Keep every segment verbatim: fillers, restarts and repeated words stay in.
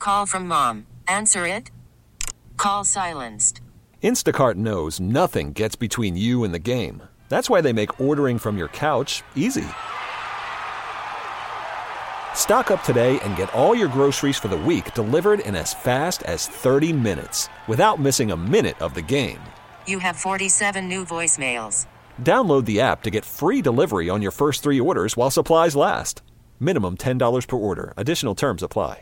Call from mom. Answer it. Call silenced. Instacart knows nothing gets between you and the game. That's why they make ordering from your couch easy. Stock up today and get all your groceries for the week delivered in as fast as thirty minutes without missing a minute of the game. You have forty-seven new voicemails. Download the app to get free delivery on your first three orders while supplies last. Minimum ten dollars per order. Additional terms apply.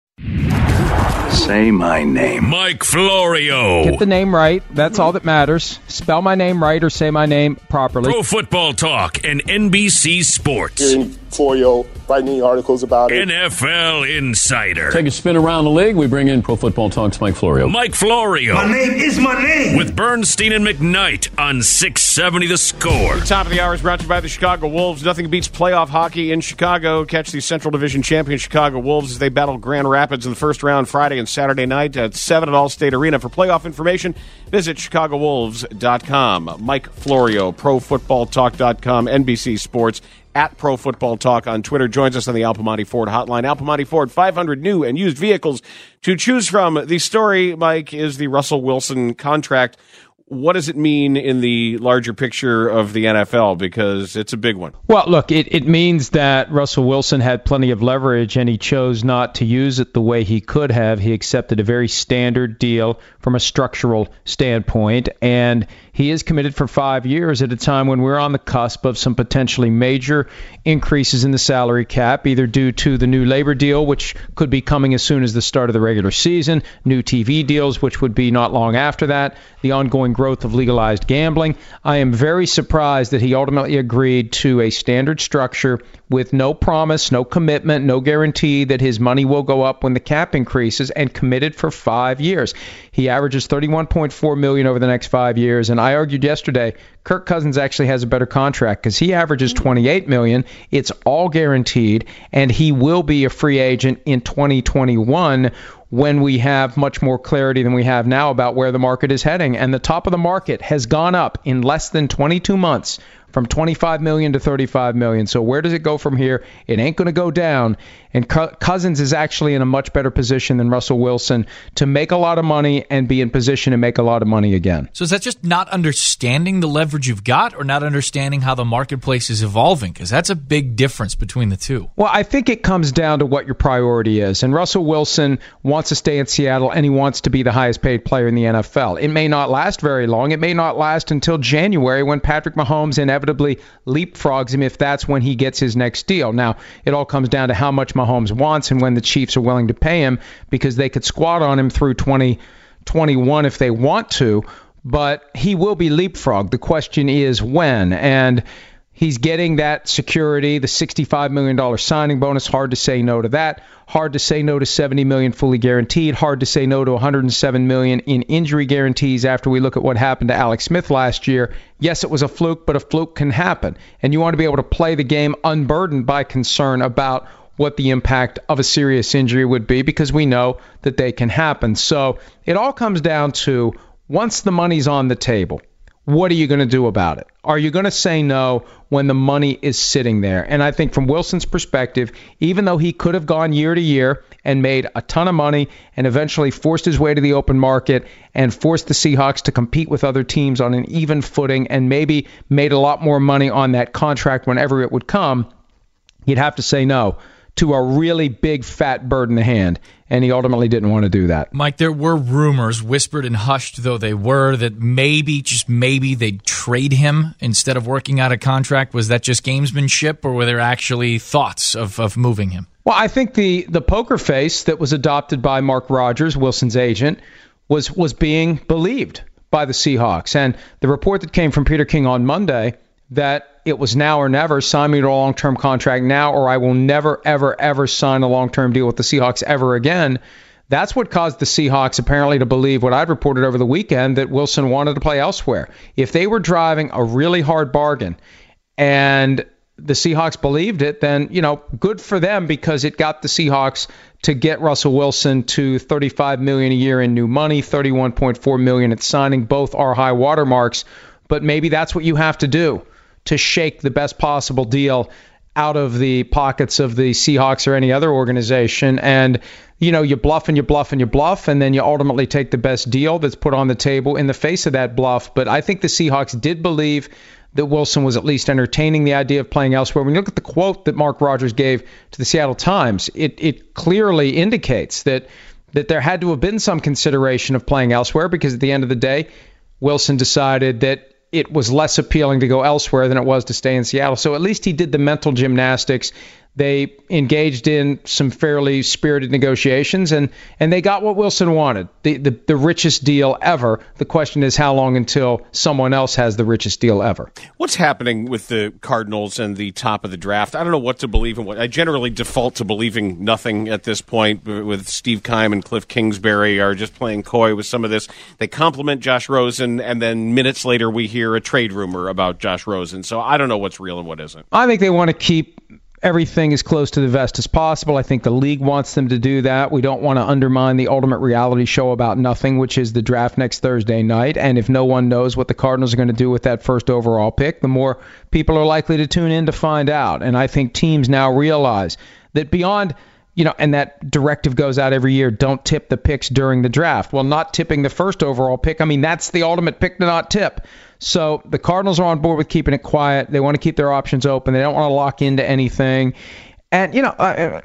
Say my name. Mike Florio. Get the name right. That's all that matters. Spell my name right or say my name properly. Pro Football Talk and N B C Sports. Hearing Florio writing articles about it. N F L Insider. Take a spin around the league. We bring in Pro Football Talk's Mike Florio. Mike Florio. My name is my name. With Bernstein and McKnight on six seventy The Score. The top of the hour is brought to you by the Chicago Wolves. Nothing beats playoff hockey in Chicago. Catch the Central Division champion Chicago Wolves as they battle Grand Rapids in the first round Friday and Saturday night at seven at Allstate Arena. For playoff information, visit chicago wolves dot com. Mike Florio, pro football talk dot com, N B C Sports, at Pro Football Talk on Twitter. Joins us on the Alpamani Ford hotline. Alpamani Ford, five hundred new and used vehicles to choose from. The story, Mike, is the Russell Wilson contract. What does it mean in the larger picture of the N F L? Because it's a big one. Well, look, it, it means that Russell Wilson had plenty of leverage, and he chose not to use it the way he could have. He accepted a very standard deal from a structural standpoint, and he is committed for five years at a time when we're on the cusp of some potentially major increases in the salary cap, either due to the new labor deal, which could be coming as soon as the start of the regular season, new T V deals, which would be not long after that, the ongoing growth of legalized gambling. I am very surprised that he ultimately agreed to a standard structure with no promise, no commitment, no guarantee that his money will go up when the cap increases, and committed for five years. He averages thirty-one point four million dollars over the next five years, and I argued yesterday Kirk Cousins actually has a better contract because he averages twenty-eight million dollars. It's all guaranteed, and he will be a free agent in twenty twenty-one when we have much more clarity than we have now about where the market is heading. And the top of the market has gone up in less than twenty-two months from twenty-five million dollars to thirty-five million dollars. So where does it go from here? It ain't going to go down. And Cousins is actually in a much better position than Russell Wilson to make a lot of money and be in position to make a lot of money again. So is that just not understanding the leverage you've got, or not understanding how the marketplace is evolving? Because that's a big difference between the two. Well, I think it comes down to what your priority is. And Russell Wilson wants to stay in Seattle, and he wants to be the highest paid player in the N F L. It may not last very long. It may not last until January, when Patrick Mahomes inevitably leapfrogs him, if that's when he gets his next deal. Now, it all comes down to how much Mahomes wants and when the Chiefs are willing to pay him, because they could squat on him through twenty twenty-one if they want to, but he will be leapfrogged. The question is when, and he's getting that security, the sixty-five million dollars signing bonus. Hard to say no to that. Hard to say no to seventy million dollars fully guaranteed. Hard to say no to one hundred seven million dollars in injury guarantees after we look at what happened to Alex Smith last year. Yes, it was a fluke, but a fluke can happen. And you want to be able to play the game unburdened by concern about what the impact of a serious injury would be, because we know that they can happen. So it all comes down to, once the money's on the table, what are you going to do about it? Are you going to say no when the money is sitting there? And I think from Wilson's perspective, even though he could have gone year to year and made a ton of money and eventually forced his way to the open market and forced the Seahawks to compete with other teams on an even footing and maybe made a lot more money on that contract whenever it would come, he'd have to say no to a really big fat bird in the hand, and he ultimately didn't want to do that. Mike, there were rumors, whispered and hushed though they were, that maybe, just maybe, they'd trade him instead of working out a contract. Was that just gamesmanship, or were there actually thoughts of, of moving him? Well, I think the, the poker face that was adopted by Mark Rogers, Wilson's agent, was, was being believed by the Seahawks. And the report that came from Peter King on Monday, that it was now or never, sign me to a long-term contract now, or I will never, ever, ever sign a long-term deal with the Seahawks ever again. That's what caused the Seahawks apparently to believe what I'd reported over the weekend, that Wilson wanted to play elsewhere. If they were driving a really hard bargain and the Seahawks believed it, then, you know, good for them, because it got the Seahawks to get Russell Wilson to thirty-five million dollars a year in new money, thirty-one point four million dollars at signing. Both are high watermarks, but maybe that's what you have to do to shake the best possible deal out of the pockets of the Seahawks or any other organization. And, you know, you bluff and you bluff and you bluff, and then you ultimately take the best deal that's put on the table in the face of that bluff. But I think the Seahawks did believe that Wilson was at least entertaining the idea of playing elsewhere. When you look at the quote that Mark Rogers gave to the Seattle Times, it, it clearly indicates that that there had to have been some consideration of playing elsewhere, because at the end of the day, Wilson decided that it was less appealing to go elsewhere than it was to stay in Seattle. So at least he did the mental gymnastics. They engaged in some fairly spirited negotiations, and, and they got what Wilson wanted, the, the the richest deal ever. The question is how long until someone else has the richest deal ever. What's happening with the Cardinals and the top of the draft? I don't know what to believe in. What I generally default to believing nothing at this point, with Steve Keim and Cliff Kingsbury are just playing coy with some of this. They compliment Josh Rosen, and then minutes later we hear a trade rumor about Josh Rosen. So I don't know what's real and what isn't. I think they want to keep everything as close to the vest as possible. I think the league wants them to do that. We don't want to undermine the ultimate reality show about nothing, which is the draft next Thursday night. And if no one knows what the Cardinals are going to do with that first overall pick, the more people are likely to tune in to find out. And I think teams now realize that beyond, you know, and that directive goes out every year, don't tip the picks during the draft. Well, not tipping the first overall pick, I mean, that's the ultimate pick to not tip. So the Cardinals are on board with keeping it quiet. They want to keep their options open. They don't want to lock into anything. And, you know, uh,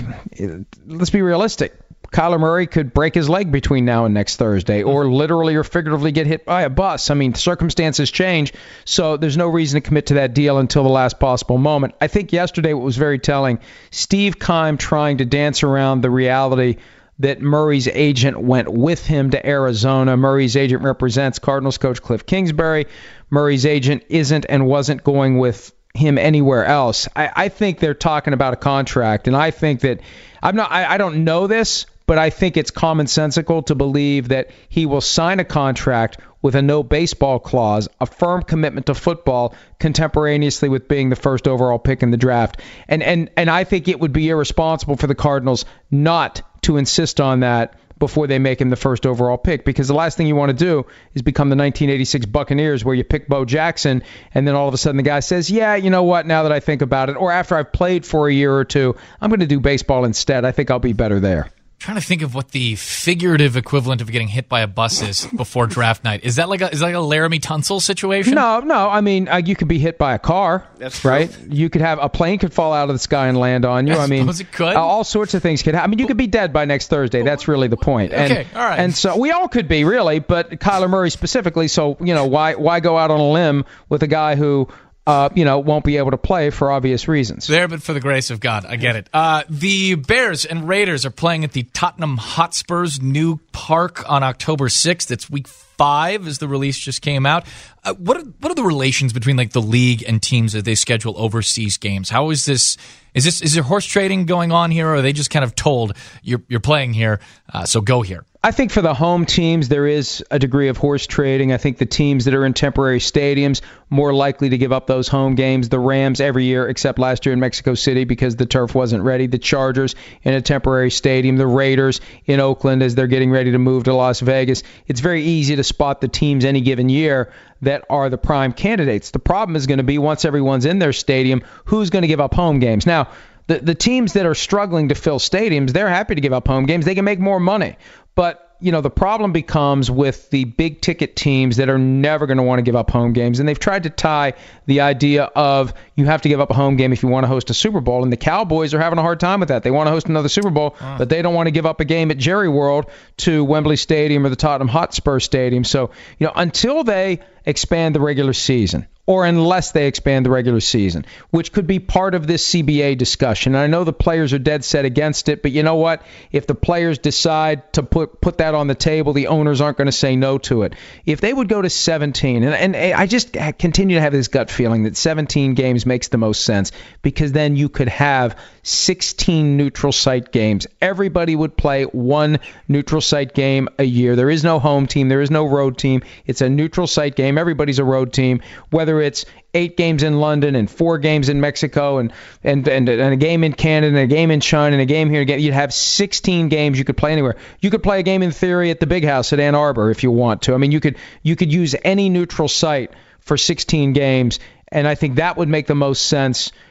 let's be realistic. Kyler Murray could break his leg between now and next Thursday, or literally or figuratively get hit by a bus. I mean, circumstances change, so there's no reason to commit to that deal until the last possible moment. I think yesterday what was very telling, Steve Keim trying to dance around the reality that Murray's agent went with him to Arizona. Murray's agent represents Cardinals coach Cliff Kingsbury. Murray's agent isn't and wasn't going with him anywhere else. I, I think they're talking about a contract, and I think that I'm not. I, I don't know this, but I think it's commonsensical to believe that he will sign a contract with a no baseball clause, a firm commitment to football, contemporaneously with being the first overall pick in the draft. And and and I think it would be irresponsible for the Cardinals not to insist on that before they make him the first overall pick, because the last thing you want to do is become the nineteen eighty-six Buccaneers, where you pick Bo Jackson and then all of a sudden the guy says, yeah, you know what, now that I think about it, or after I've played for a year or two, I'm going to do baseball instead. I think I'll be better there. Trying to think of what the figurative equivalent of getting hit by a bus is before draft night. Is that like a is that like a Laramie Tunsil situation? No, no. I mean, uh, you could be hit by a car. That's right. true. You could have a plane could fall out of the sky and land on you. I, I mean, suppose it could. Uh, all sorts of things could happen. I mean, you could be dead by next Thursday. That's really the point. And, okay, all right. And so we all could be really, but Kyler Murray specifically. So you know, why why go out on a limb with a guy who Uh, you know, won't be able to play for obvious reasons. There, but for the grace of God. I get it. Uh, the Bears and Raiders are playing at the Tottenham Hotspur's new park on October sixth. It's week five, as the release just came out. Uh, what are, what are the relations between like the league and teams as they schedule overseas games? How is this? Is this is there horse trading going on here, or are they just kind of told you're you're playing here, uh, so go here? I think for the home teams, there is a degree of horse trading. I think the teams that are in temporary stadiums more likely to give up those home games. The Rams every year, except last year in Mexico City because the turf wasn't ready. The Chargers in a temporary stadium. The Raiders in Oakland as they're getting ready to move to Las Vegas. It's very easy to spot the teams any given year that are the prime candidates. The problem is going to be once everyone's in their stadium, who's going to give up home games? Now, the, the teams that are struggling to fill stadiums, they're happy to give up home games. They can make more money. But, you know, the problem becomes with the big ticket teams that are never going to want to give up home games. And they've tried to tie the idea of you have to give up a home game if you want to host a Super Bowl. And the Cowboys are having a hard time with that. They want to host another Super Bowl, uh. but they don't want to give up a game at Jerry World to Wembley Stadium or the Tottenham Hotspur Stadium. So, you know, until they expand the regular season, or unless they expand the regular season, which could be part of this C B A discussion. And I know the players are dead set against it, but you know what? If the players decide to put put that on the table, the owners aren't going to say no to it. If they would go to seventeen, and, and I just continue to have this gut feeling that seventeen games makes the most sense, because then you could have sixteen neutral site games. Everybody would play one neutral site game a year. There is no home team. There is no road team. It's a neutral site game. Everybody's a road team, whether it's eight games in London and four games in Mexico and and, and, and a game in Canada and a game in China and a game here. You'd have sixteen games you could play anywhere. You could play a game in theory at the Big House at Ann Arbor if you want to. I mean, you could you could use any neutral site for sixteen games, and I think that would make the most sense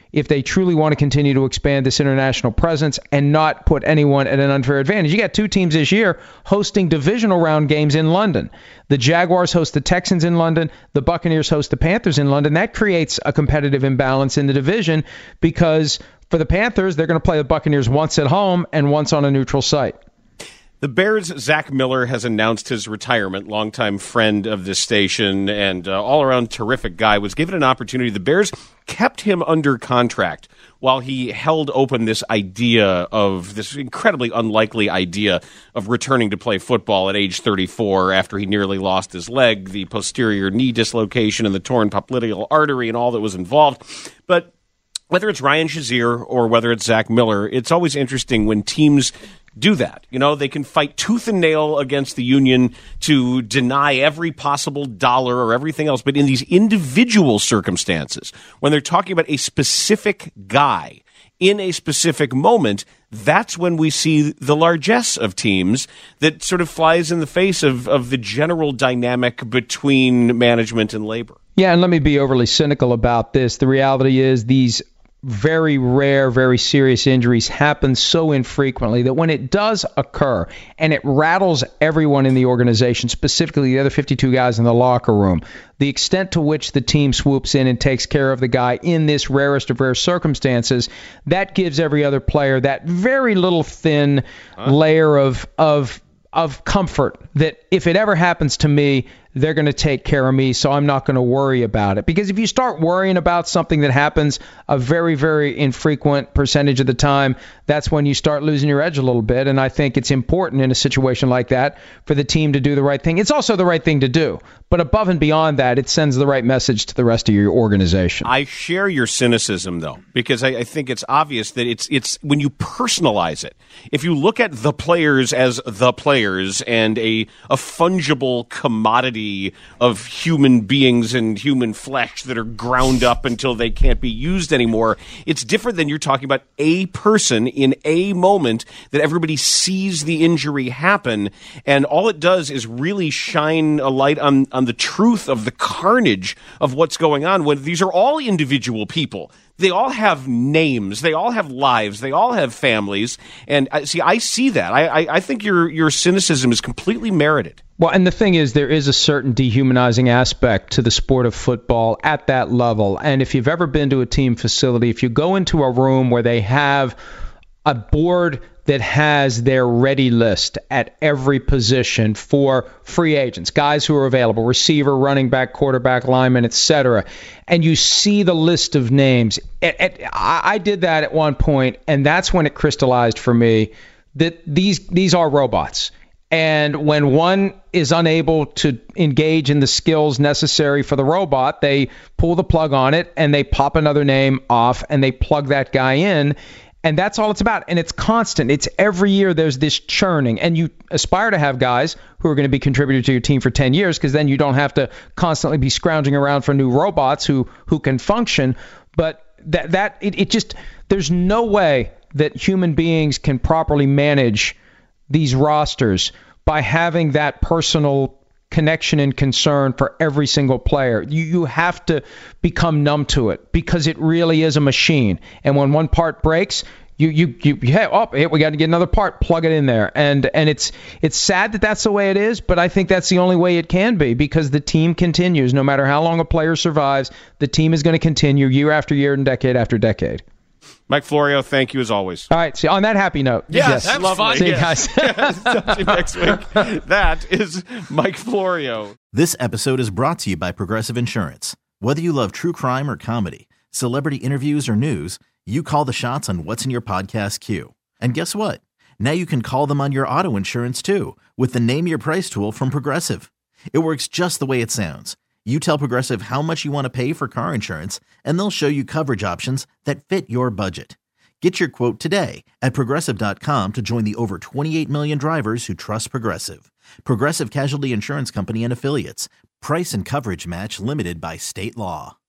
if they truly want to continue to expand this international presence and not put anyone at an unfair advantage. You got two teams this year hosting divisional round games in London. The Jaguars host the Texans in London. The Buccaneers host the Panthers in London. That creates a competitive imbalance in the division because for the Panthers, they're going to play the Buccaneers once at home and once on a neutral site. The Bears' Zach Miller has announced his retirement. Longtime friend of this station and uh, all-around terrific guy, was given an opportunity. The Bears kept him under contract while he held open this idea of this incredibly unlikely idea of returning to play football at age thirty-four after he nearly lost his leg, the posterior knee dislocation and the torn popliteal artery and all that was involved. But whether it's Ryan Shazier or whether it's Zach Miller, it's always interesting when teams do that. You know, they can fight tooth and nail against the union to deny every possible dollar or everything else. But in these individual circumstances, when they're talking about a specific guy in a specific moment, that's when we see the largesse of teams that sort of flies in the face of, of the general dynamic between management and labor. Yeah, and let me be overly cynical about this. The reality is these very rare, very serious injuries happen so infrequently that when it does occur and it rattles everyone in the organization, specifically the other fifty-two guys in the locker room, the extent to which the team swoops in and takes care of the guy in this rarest of rare circumstances, that gives every other player that very little thin huh? layer of of of comfort that if it ever happens to me, they're going to take care of me, so I'm not going to worry about it. Because if you start worrying about something that happens a very, very infrequent percentage of the time, that's when you start losing your edge a little bit. And I think it's important in a situation like that for the team to do the right thing. It's also the right thing to do. But above and beyond that, it sends the right message to the rest of your organization. I share your cynicism, though, because I, I think it's obvious that it's it's when you personalize it. If you look at the players as the players and a, a fungible commodity of human beings and human flesh that are ground up until they can't be used anymore, it's different than you're talking about a person in a moment that everybody sees the injury happen, and all it does is really shine a light on, on the truth of the carnage of what's going on when these are all individual people. They all have names. They all have lives. They all have families. And uh, see, I see that. I, I, I think your your cynicism is completely merited. Well, and the thing is, there is a certain dehumanizing aspect to the sport of football at that level. And if you've ever been to a team facility, if you go into a room where they have a board that has their ready list at every position for free agents, guys who are available, receiver, running back, quarterback, lineman, et cetera, and you see the list of names. It, it, I did that at one point, and that's when it crystallized for me that these these are robots. And when one is unable to engage in the skills necessary for the robot, they pull the plug on it and they pop another name off and they plug that guy in. And that's all it's about. And it's constant. It's every year there's this churning. And you aspire to have guys who are going to be contributors to your team for ten years because then you don't have to constantly be scrounging around for new robots who, who can function. But that that it, it just there's no way that human beings can properly manage these rosters by having that personal connection and concern for every single player. You you have to become numb to it because it really is a machine. And when one part breaks, you you you hey, oh, hey, we got to get another part, plug it in there. And and it's it's sad that that's the way it is, but I think that's the only way it can be because the team continues. No matter how long a player survives, the team is going to continue year after year and decade after decade. Mike Florio, thank you as always. All right, see, on that happy note. Yes, yes. that's lovely. fun. See you yes. guys. Yes, talk to you next week. That is Mike Florio. This episode is brought to you by Progressive Insurance. Whether you love true crime or comedy, celebrity interviews or news, you call the shots on what's in your podcast queue. And guess what? Now you can call them on your auto insurance too with the Name Your Price tool from Progressive. It works just the way it sounds. You tell Progressive how much you want to pay for car insurance, and they'll show you coverage options that fit your budget. Get your quote today at Progressive dot com to join the over twenty-eight million drivers who trust Progressive. Progressive Casualty Insurance Company and Affiliates. Price and coverage match limited by state law.